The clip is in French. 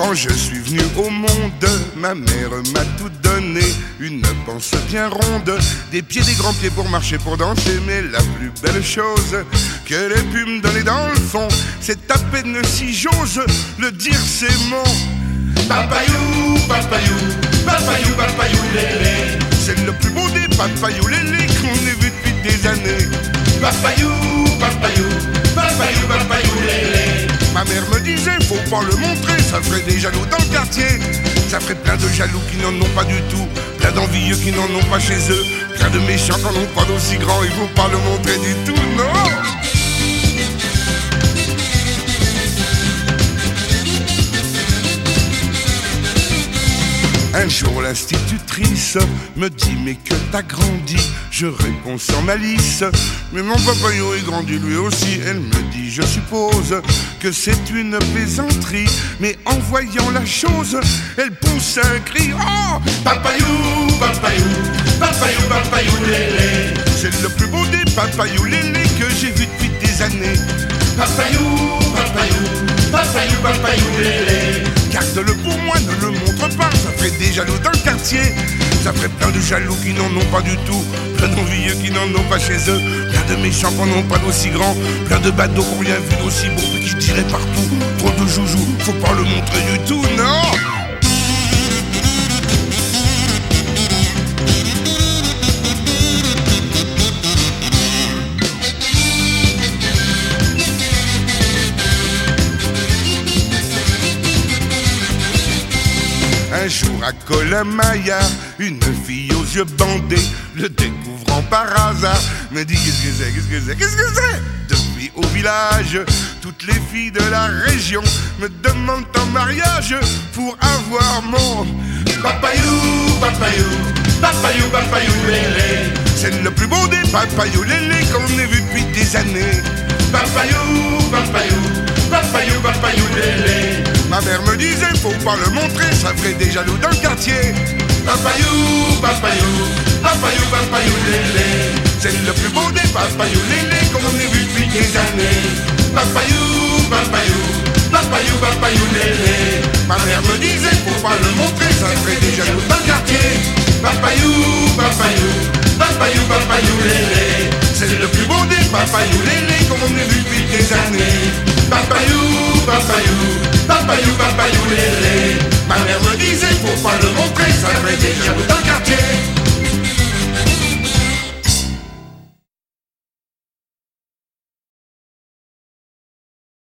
Quand je suis venu au monde, ma mère m'a tout donné. Une panse bien ronde, des pieds, des grands pieds pour marcher, pour danser. Mais la plus belle chose qu'elle ait pu me donner dans le fond, c'est à peine si j'ose le dire ces mots. Papayou, papayou, papayou, papayou, lélé. C'est le plus beau des papayou, lélé qu'on ait vu depuis des années. Papayou, papayou, papayou, papayou, lélé. Ma mère me disait, faut pas le montrer, ça ferait des jaloux dans le quartier. Ça ferait plein de jaloux qui n'en ont pas du tout, plein d'envieux qui n'en ont pas chez eux, plein de méchants qui n'en ont pas d'aussi grand, il faut pas le montrer du tout, non. Un jour l'institutrice me dit, mais que t'as grandi? Je réponds sans malice, mais mon papayou est grandi lui aussi. Elle me dit, je suppose que c'est une plaisanterie, mais en voyant la chose, elle pousse un cri. Oh, papayou, papayou, papayou, papayou, lélé. C'est le plus beau des papayou, lélé que j'ai vu depuis des années. Papayou, papayou, papayou, papayou, lélé. Garde-le pour moi, ne le montre pas, ça ferait des jaloux dans le quartier. Ça ferait plein de jaloux qui n'en ont pas du tout, plein d'envieux qui n'en ont pas chez eux, plein de méchants qui n'en ont pas d'aussi grand, plein de badauds qui n'ont rien vu d'aussi beau, qui tiraient partout. Trop de joujoux, faut pas le montrer du tout, non. Un jour à Colomaya, une fille aux yeux bandés, le découvrant par hasard, me dit qu'est-ce que c'est, qu'est-ce que c'est, qu'est-ce que c'est? Depuis au village, toutes les filles de la région me demandent en mariage pour avoir mon papayou, papayou, papayou, papayou, lélé. C'est le plus beau des papayou, lélé qu'on ait vu depuis des années. Papayou, papayou, papayou, papayou, lélé. Ma mère me disait, faut pas le montrer, ça ferait des jaloux dans le quartier. Papayou, papayou, papayou, papayou, lélé. C'est le plus beau des papayou, lélé qu'on ait vu depuis des années. Papayou, papayou, papayou, papayou, lélé. Ma mère me disait, faut pas le montrer, ça ferait des jaloux dans le quartier. Papayou, papayou, papayou, papayou, lélé. C'est le plus beau des papayou, lélé qu'on ait vu depuis des années. Papayou, papayou, papayou, papayou, lélé. Ma mère me disait, faut pas le montrer, ça ferait des jaloux dans le quartier.